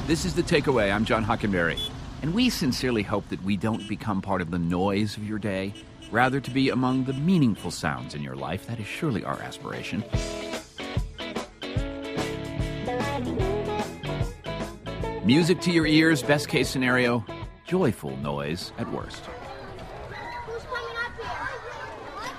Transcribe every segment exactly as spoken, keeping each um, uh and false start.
This is The Takeaway. I'm John Hockenberry. And we sincerely hope that we don't become part of the noise of your day, rather to be among the meaningful sounds in your life. That is surely our aspiration. Music to your ears, best case scenario, joyful noise at worst. Who's coming up here?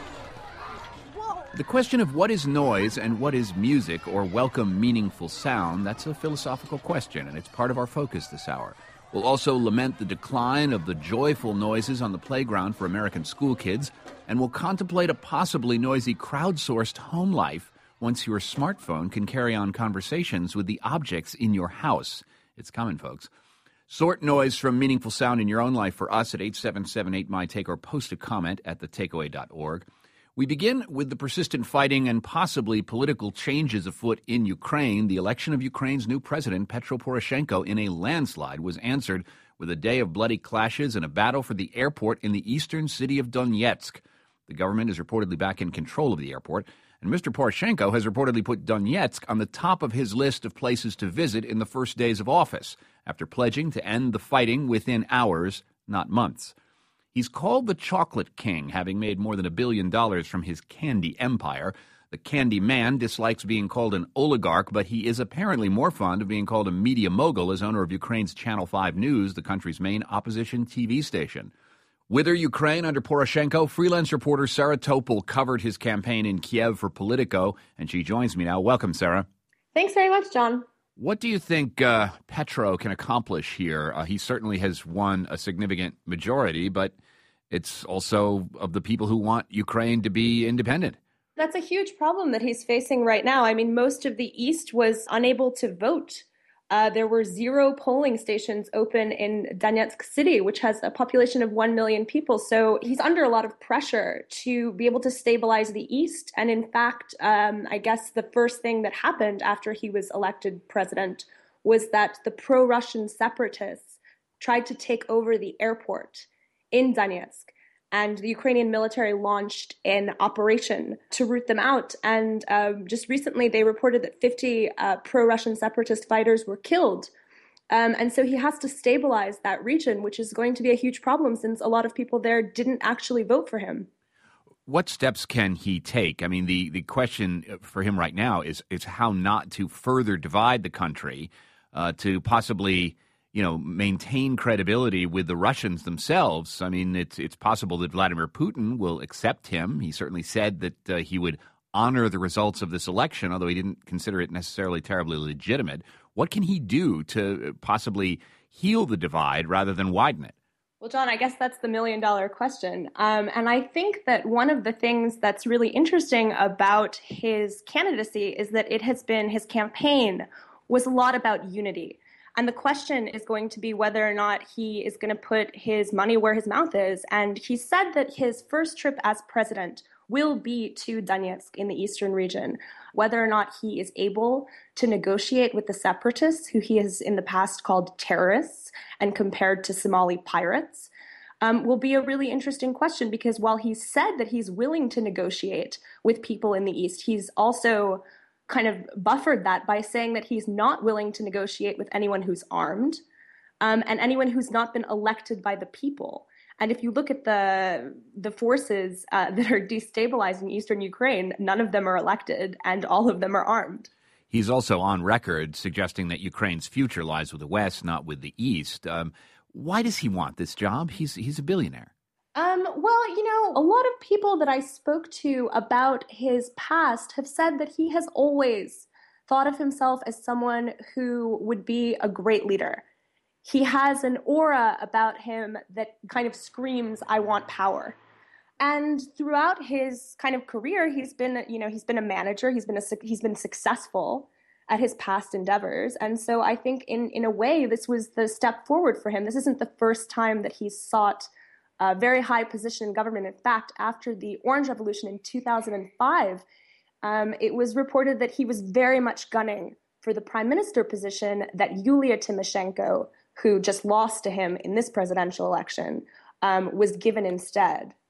Whoa. The question of what is noise and what is music or welcome meaningful sound, that's a philosophical question, and it's part of our focus this hour. We'll also lament the decline of the joyful noises on the playground for American school kids, and we'll contemplate a possibly noisy crowdsourced home life once your smartphone can carry on conversations with the objects in your house. It's coming, folks. Sort noise from meaningful sound in your own life for us at eight seven seven eight my take or post a comment at the takeaway dot org. We begin with the persistent fighting and possibly political changes afoot in Ukraine. The election of Ukraine's new president, Petro Poroshenko, in a landslide was answered with a day of bloody clashes and a battle for the airport in the eastern city of Donetsk. The government is reportedly back in control of the airport, and Mister Poroshenko has reportedly put Donetsk on the top of his list of places to visit in the first days of office, after pledging to end the fighting within hours, not months. He's called the Chocolate King, having made more than a billion dollars from his candy empire. The candy man dislikes being called an oligarch, but he is apparently more fond of being called a media mogul as owner of Ukraine's Channel five News, the country's main opposition T V station. Whither Ukraine under Poroshenko, freelance reporter Sarah Topol covered his campaign in Kiev for Politico, and she joins me now. Welcome, Sarah. Thanks very much, John. What do you think uh, Petro can accomplish here? Uh, he certainly has won a significant majority, but it's also of the people who want Ukraine to be independent. That's a huge problem that he's facing right now. I mean, most of the East was unable to vote. Uh, there were zero polling stations open in Donetsk City, which has a population of one million people. So he's under a lot of pressure to be able to stabilize the East. And in fact, um, I guess the first thing that happened after he was elected president was that the pro-Russian separatists tried to take over the airport in Donetsk. And the Ukrainian military launched an operation to root them out. And um, just recently, they reported that fifty uh, pro-Russian separatist fighters were killed. Um, and so he has to stabilize that region, which is going to be a huge problem since a lot of people there didn't actually vote for him. What steps can he take? I mean, the, the question for him right now is, is how not to further divide the country, uh, to possibly you know, maintain credibility with the Russians themselves. I mean, it's it's possible that Vladimir Putin will accept him. He certainly said that uh, he would honor the results of this election, although he didn't consider it necessarily terribly legitimate. What can he do to possibly heal the divide rather than widen it? Well, John, I guess that's the million-dollar question. Um, and I think that one of the things that's really interesting about his candidacy is that it has been, his campaign was a lot about unity. And the question is going to be whether or not he is going to put his money where his mouth is. And he said that his first trip as president will be to Donetsk in the eastern region. Whether or not he is able to negotiate with the separatists, who he has in the past called terrorists and compared to Somali pirates, um, will be a really interesting question, because while he said that he's willing to negotiate with people in the east, he's also kind of buffered that by saying that he's not willing to negotiate with anyone who's armed um, and anyone who's not been elected by the people. And if you look at the the forces uh, that are destabilizing eastern Ukraine, none of them are elected and all of them are armed. He's also on record suggesting that Ukraine's future lies with the West, not with the East. Um, why does he want this job? He's he's a billionaire. Um, well, you know, a lot of people that I spoke to about his past have said that he has always thought of himself as someone who would be a great leader. He has an aura about him that kind of screams, I want power. And throughout his kind of career, he's been, you know, he's been a manager. He's been a, he's been successful at his past endeavors. And so I think in, in a way, this was the step forward for him. This isn't the first time that he's sought a very high position in government. In fact, after the Orange Revolution in two thousand five, um, it was reported that he was very much gunning for the prime minister position that Yulia Tymoshenko, who just lost to him in this presidential election, um, was given instead.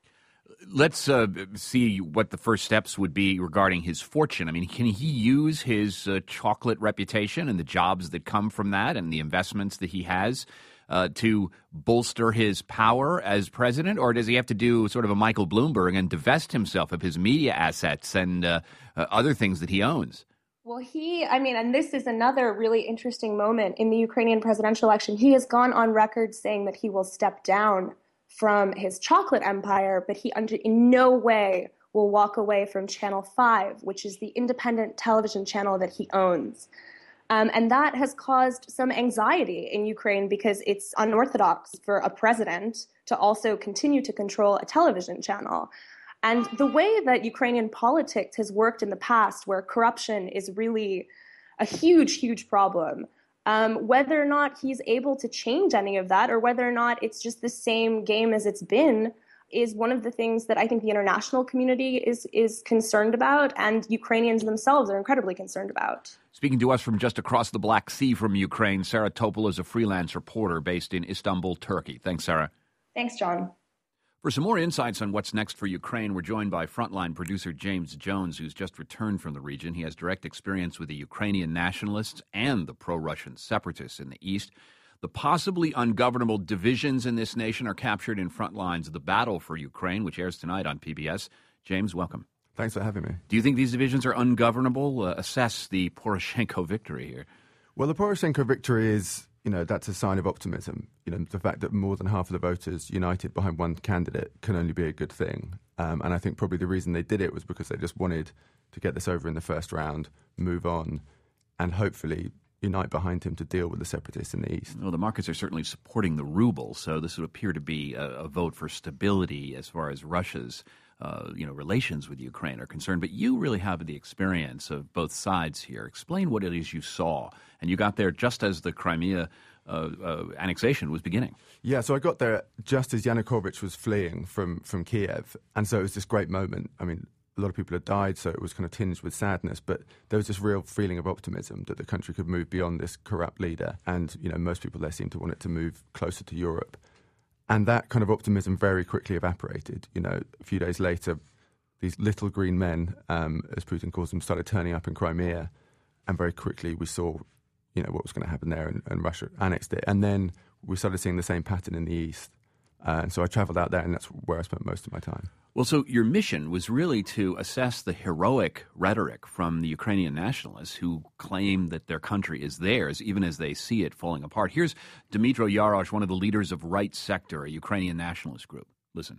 Let's uh, see what the first steps would be regarding his fortune. I mean, can he use his uh, chocolate reputation and the jobs that come from that and the investments that he has uh, to bolster his power as president? Or does he have to do sort of a Michael Bloomberg and divest himself of his media assets and uh, uh, other things that he owns? Well, he, I mean, and this is another really interesting moment in the Ukrainian presidential election. He has gone on record saying that he will step down from his chocolate empire, but he under, in no way will walk away from Channel five, which is the independent television channel that he owns. Um, and that has caused some anxiety in Ukraine because it's unorthodox for a president to also continue to control a television channel. And the way that Ukrainian politics has worked in the past, where corruption is really a huge, huge problem, Um, whether or not he's able to change any of that or whether or not it's just the same game as it's been is one of the things that I think the international community is is concerned about, and Ukrainians themselves are incredibly concerned about. Speaking to us from just across the Black Sea from Ukraine, Sarah Topol is a freelance reporter based in Istanbul, Turkey. Thanks, Sarah. Thanks, John. For some more insights on what's next for Ukraine, we're joined by Frontline producer James Jones, who's just returned from the region. He has direct experience with the Ukrainian nationalists and the pro-Russian separatists in the east. The possibly ungovernable divisions in this nation are captured in Frontline's The Battle for Ukraine, which airs tonight on P B S. James, welcome. Thanks for having me. Do you think these divisions are ungovernable? Uh, assess the Poroshenko victory here. Well, the Poroshenko victory is, you know, that's a sign of optimism. You know, the fact that more than half of the voters united behind one candidate can only be a good thing. Um, and I think probably the reason they did it was because they just wanted to get this over in the first round, move on, and hopefully unite behind him to deal with the separatists in the east. Well, the markets are certainly supporting the ruble, so this would appear to be a, a vote for stability as far as Russia's uh, you know, relations with Ukraine are concerned. But you really have the experience of both sides here. Explain what it is you saw. And you got there just as the Crimea uh, uh, annexation was beginning. Yeah, so I got there just as Yanukovych was fleeing from, from Kiev. And so it was this great moment. I mean, a lot of people had died, so it was kind of tinged with sadness, but there was this real feeling of optimism that the country could move beyond this corrupt leader. And, you know, most people there seemed to want it to move closer to Europe. And that kind of optimism very quickly evaporated. You know, a few days later, these little green men, um, as Putin calls them, started turning up in Crimea. And very quickly we saw, you know, what was going to happen there, and, and Russia annexed it. And then we started seeing the same pattern in the east. Uh, and so I traveled out there, and that's where I spent most of my time. Well, so your mission was really to assess the heroic rhetoric from the Ukrainian nationalists who claim that their country is theirs, even as they see it falling apart. Here's Dmytro Yarosh, one of the leaders of Right Sector, a Ukrainian nationalist group. Listen.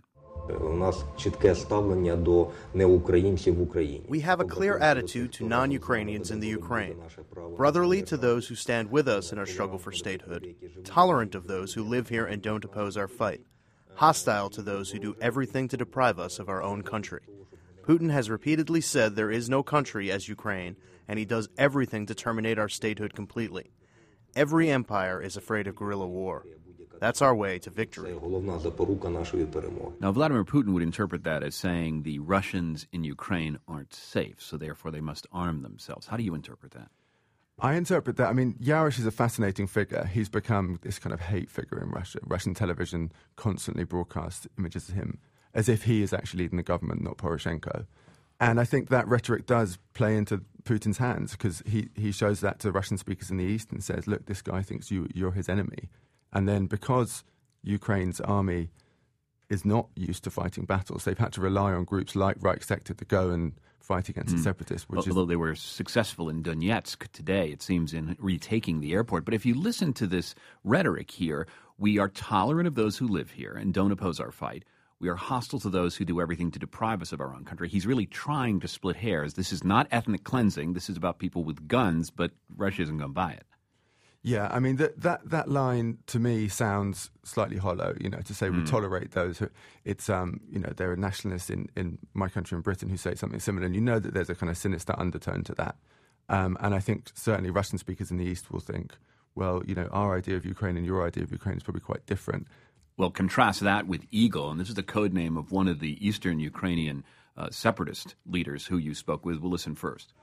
We have a clear attitude to non-Ukrainians in the Ukraine, brotherly to those who stand with us in our struggle for statehood, tolerant of those who live here and don't oppose our fight, hostile to those who do everything to deprive us of our own country. Putin has repeatedly said there is no country as Ukraine, and he does everything to terminate our statehood completely. Every empire is afraid of guerrilla war. That's our way to victory. Now, Vladimir Putin would interpret that as saying the Russians in Ukraine aren't safe, so therefore they must arm themselves. How do you interpret that? I interpret that, I mean, Yarosh is a fascinating figure. He's become this kind of hate figure in Russia. Russian television constantly broadcasts images of him as if he is actually leading the government, not Poroshenko. And I think that rhetoric does play into Putin's hands, because he, he shows that to Russian speakers in the East and says, look, this guy thinks you, you're his enemy. And then because Ukraine's army is not used to fighting battles, they've had to rely on groups like Right Sector to go and fight against mm. the separatists. Which Although is... they were successful in Donetsk today, it seems, in retaking the airport. But if you listen to this rhetoric here, we are tolerant of those who live here and don't oppose our fight. We are hostile to those who do everything to deprive us of our own country. He's really trying to split hairs. This is not ethnic cleansing. This is about people with guns, but Russia isn't going to buy it. Yeah, I mean, that that that line to me sounds slightly hollow, you know, to say mm. we tolerate those who, it's, um, you know, there are nationalists in, in my country, in Britain, who say something similar, and you know that there's a kind of sinister undertone to that. Um, and I think certainly Russian speakers in the East will think, well, you know, our idea of Ukraine and your idea of Ukraine is probably quite different. Well, contrast that with Eagle, and this is the code name of one of the Eastern Ukrainian uh, separatist leaders who you spoke with. We'll listen first.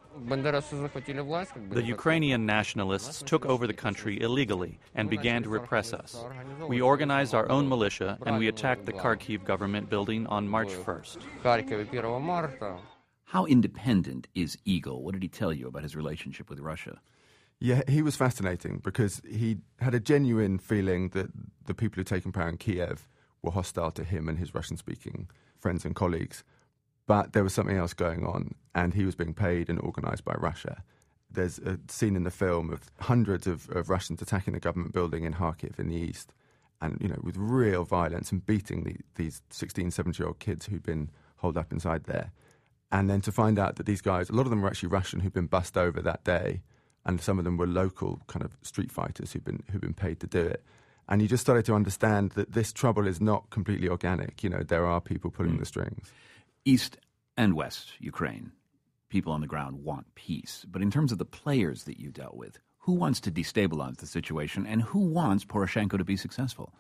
The Ukrainian nationalists took over the country illegally and began to repress us. We organized our own militia and we attacked the Kharkiv government building on March first. How independent is Igor? What did he tell you about his relationship with Russia? Yeah, he was fascinating because he had a genuine feeling that the people who'd taken power in Kiev were hostile to him and his Russian-speaking friends and colleagues. But there was something else going on, and he was being paid and organized by Russia. There's a scene in the film of hundreds of, of Russians attacking the government building in Kharkiv in the east, and, you know, with real violence and beating the, these sixteen, seventeen-year-old kids who'd been holed up inside there. And then to find out that these guys, a lot of them were actually Russian who'd been bussed over that day, and some of them were local kind of street fighters who'd been who'd been paid to do it. And you just started to understand that this trouble is not completely organic. You know, there are people pulling mm. the strings. East and West Ukraine, people on the ground want peace. But in terms of the players that you dealt with, who wants to destabilize the situation and who wants Poroshenko to be successful?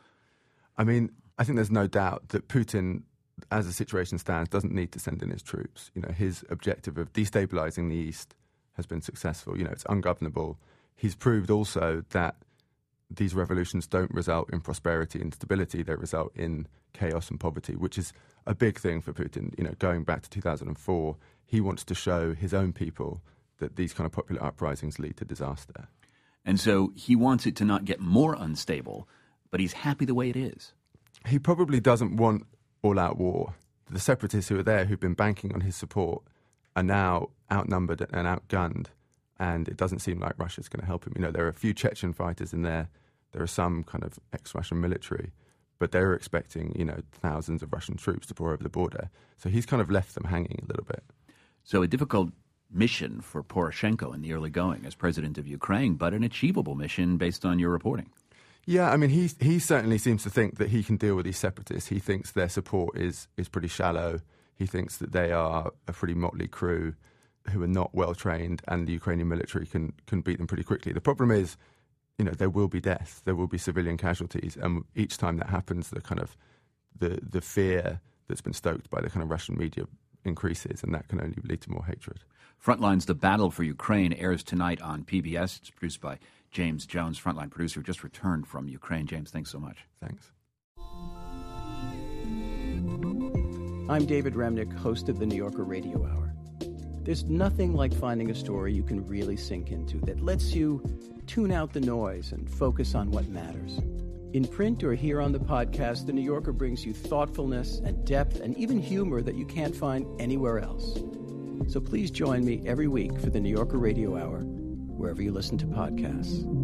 I mean, I think there's no doubt that Putin, as the situation stands, doesn't need to send in his troops. You know, his objective of destabilizing the East has been successful. You know, it's ungovernable. He's proved also that these revolutions don't result in prosperity and stability. They result in chaos and poverty, which is a big thing for Putin. You know, going back to two thousand four, he wants to show his own people that these kind of popular uprisings lead to disaster. And so he wants it to not get more unstable, but he's happy the way it is. He probably doesn't want all-out war. The separatists who are there, who've been banking on his support, are now outnumbered and outgunned, and it doesn't seem like Russia's going to help him. You know, there are a few Chechen fighters in there. There are some kind of ex-Russian military, but they were expecting, you know, thousands of Russian troops to pour over the border. So he's kind of left them hanging a little bit. So a difficult mission for Poroshenko in the early going as president of Ukraine, but an achievable mission based on your reporting. Yeah, I mean, he he certainly seems to think that he can deal with these separatists. He thinks their support is is pretty shallow. He thinks that they are a pretty motley crew who are not well trained, and the Ukrainian military can can beat them pretty quickly. The problem is, you know, there will be death, there will be civilian casualties, and each time that happens, the kind of the the fear that's been stoked by the kind of Russian media increases, and that can only lead to more hatred. Frontline's The Battle for Ukraine airs tonight on P B S. It's produced by James Jones, Frontline producer, just returned from Ukraine. James, thanks so much. Thanks. I'm David Remnick, host of the New Yorker Radio Hour. There's nothing like finding a story you can really sink into that lets you tune out the noise and focus on what matters. In print or here on the podcast, The New Yorker brings you thoughtfulness and depth and even humor that you can't find anywhere else. So please join me every week for the New Yorker Radio Hour, wherever you listen to podcasts.